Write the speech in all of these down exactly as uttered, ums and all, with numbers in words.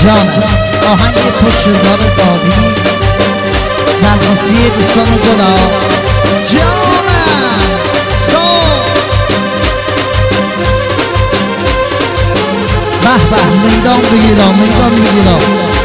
جانم آهنگ پشتدار دادی نواسی دوستان گلا جانم سو به به میدان بگیرم میدان بگیرم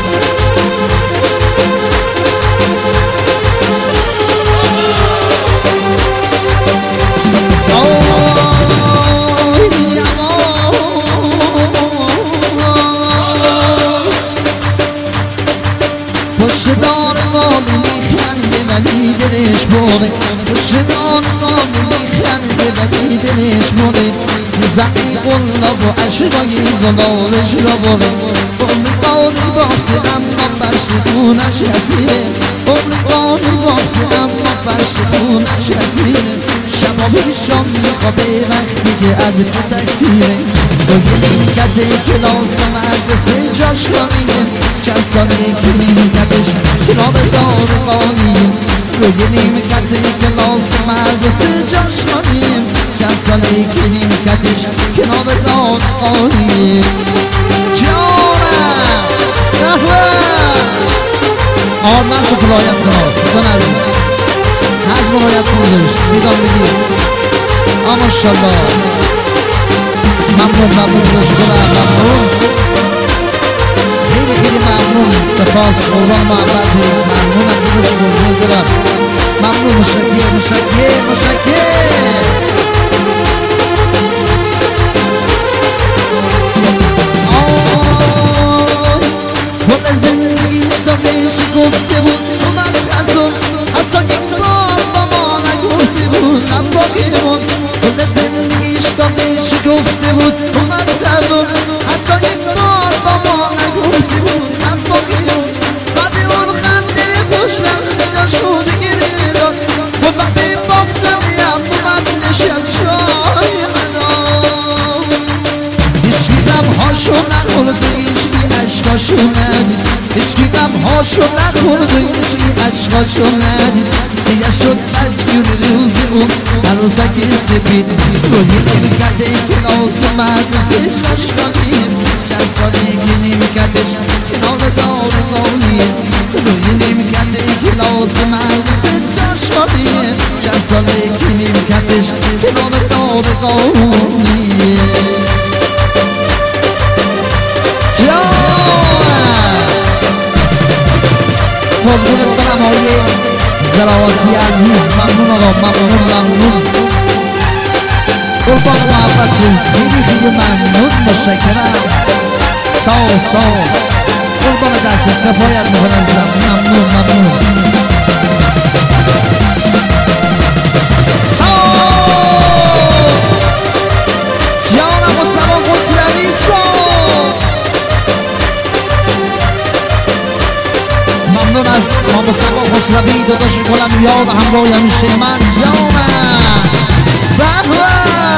پشتدار مالی میخنده ولی دلش بوده پشتدار مالی میخنده ولی دلش بوده زنی قلاب و عشقای زلالش را بوده عمری قالی بافته اما فرش خونش حسیره عمری قالی بافته اما فرش خونش حسیره شبا پیشان میخوابه وقتی که از تو تکسیره روی نیمکت کلاس مدرسه جاش کنیه چند ساله که نیمکتش کنار دار قانیه روی نیمکت کلاس مدرسه جاش کنیه چند ساله که نیمکتش کنار دار قانیه جانم نحوه آرمند تو فرایت کناد بسان عزیز از مرایت کنزش میدان بگیر آما شالله ممنون ممنون دوستگلم ممنون خیلی خیلی ممنون سپاس قربان محبتی ممنونم دیگه قربون دارم ممنون مشکر مشکر مشکر کل زندگیش دادش گفته بود اومد پسون حتی یک بار با ما نگفته بود نباقی بود کل زندگیش دادش گفته بود اومد پسون حتی یک بار با ما نگفته بود نباقی بود بعد اون خنده خوشبختی داشت بگیره داد بود وقتی باختم یم اومد نشد جای مدام هیچکی غمهاشو نخورد و هیچکی عشقاشو ندید هیچکی غمهاشو نخورد و هیچکی عشقاشو ندید سیه شد بدجور روز اون عروسک سفید روی نیمکت کلاس مدرسه جاش کنیم چند سالی که نیمکتش کنار دار قانیه روی نیمکت کلاس مدرسه جاش کنیم چند سالی که نیمکتش کنار دار قانیه قربونت برم های زراواتی عزیز ممنون آقا ممنون ممنون قربان محبت خیلی خیلی ممنون مشکرم ساو ساو قربان دستت کفایت میکنه عزیزم ممنون ممنون ساو جانم مصطفی خسروی ساو ممنون از ما مصطفی خسروی داداش گلم یاد همراه همیشه من جانم بهوه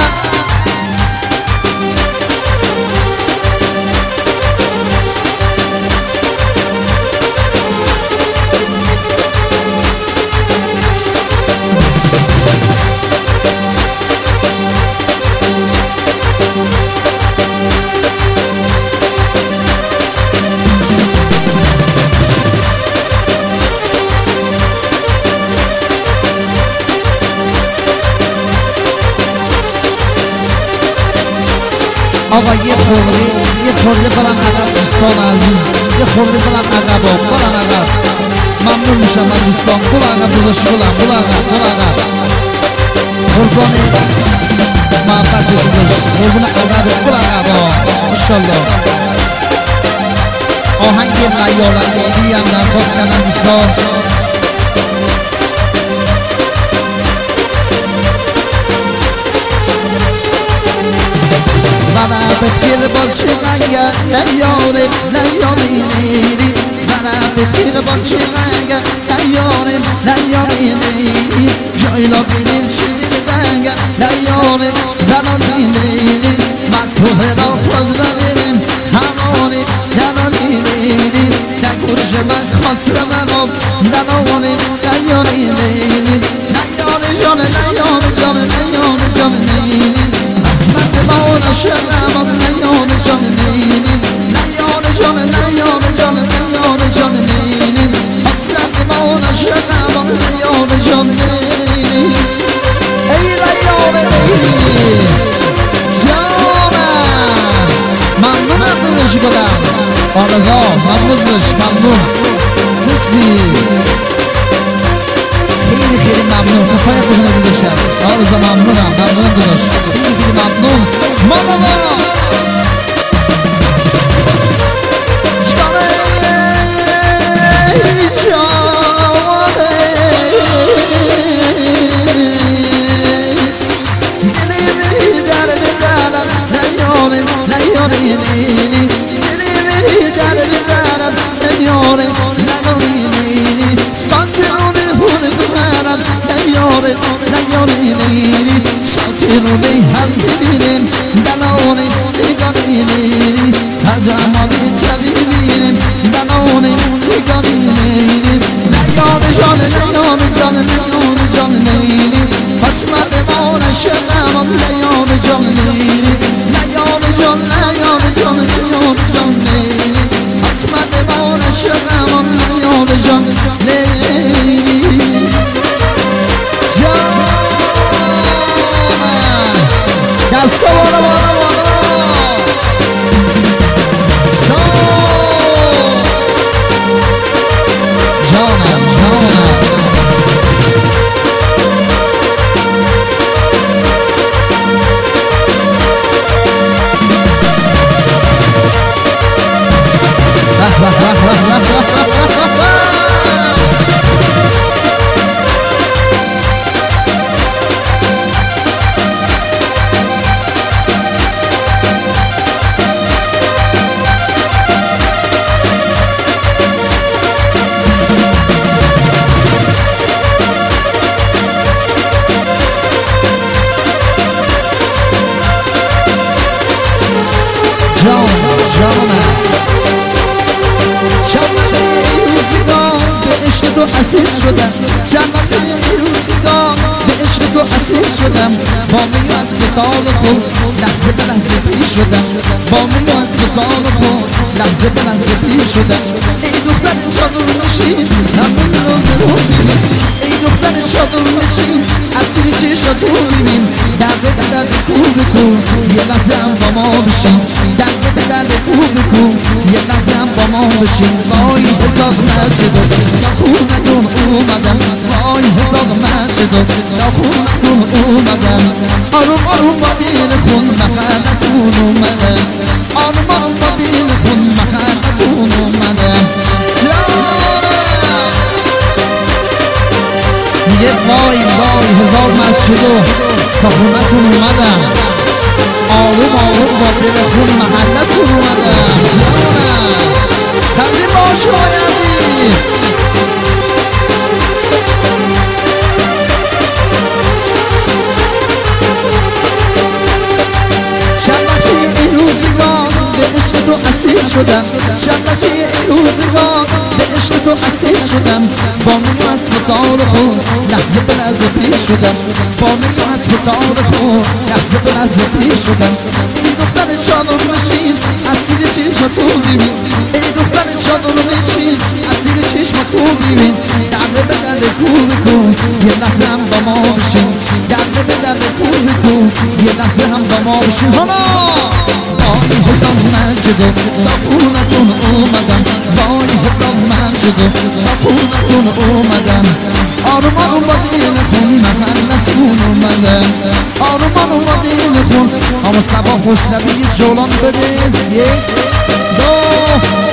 آقا یه خورده یه خورده برن عقب دوستان عزیز یه خورده برن عقب برن عقب ممنون میشم من دوستان برو عقب داداش گلم برو عقب برو عقب قربان محبت داداش قربون عقب برو عقب ماشاءالله آهنگ لیال لیلی هم درخواست کردن دوستان برای بکیل باز چه غنگه نیاره نیاره نیری برای بکیل باز چه غنگه نیاره نیاره نیری جایلا بینیر شدیر دنگه نیاره برای نیری مطلوب را خود ببینیم همانه نیاره نیری نگوش من خواست منام نیاره نیاره نیری نیاره جانه نیاره جانه نیاره جانه نیری عظمت بالا شدم نیاره جانه نیری نیاره جانه نیاره روزا ممنونم ممنونم داداش خیلی خیلی ممنون مالوا جانه جانه دلی در بدنم نیاره نیاره نینی دلی در بدنم نیاره نیاره نینی سانترونه پول دارم نیاره نیاره نینی سانترونه هم ببینم دلانه نگاره نینی تجمالی تبی ببینم دلانه نگاره نینی نیاره جان نیاره جان نیاره جان نینی حتمت مال شبم نیاره جان نینی نیاره جان نیاره جان نیاره جان نینی حتمت مال شبم نیاره جان نینی دستا بالا بالا بالا سا جانم جانم اسیر شدم جنت این روزگار به عشق تو اسیر شدم با میو از مثال خود لحظه به لحظه پیر شدم با میو از مثال خود لحظه به لحظه پیر شدم ای دختر چادر نشین همین رو درو ببین ای دختر چادر نشین اسیر چشات رو ببین درده به درد کو بکن یه لحظه هم با ما بشین درده به درد کو بکن یه لحظه هم با ما بشین وای هزار مسجد تا خونتون اومدم وای هزار مسجد تا خونتون اومدم آروم آروم با دل خون محلتون اومدم آروم آروم با دل خون محلتون اومدم جانم میگه وای وای هزار مسجد تا خونتون اومدم آروم آروم با دل خون محلتون اومدم جانم تقدیم باش بایدی جنتی این روزگار به عشق تو اسیر شدم جنتی این روزگار به عشق تو اسیر شدم با میو از فتار خود لحظه به لحظه پیر شدم با میو از فتار خود لحظه به لحظه پیر شدم ای دختر چادر نشین اسیر چشمتو ببین ای دختر چادر نشین اسیر چشمتو ببین درده به درد کو بکن یه لحظه هم با ما بشین درده به درد کو بکن یه لحظه هم با ما بشین حالا وای هزار مسجد تا خونتون اومدم وای هزار مسجد تا خونتون اومدم آروم آروم با دل خون محلتون اومدم آروم آروم با دل خون اما سبا خوشنبی جولان بده یک دو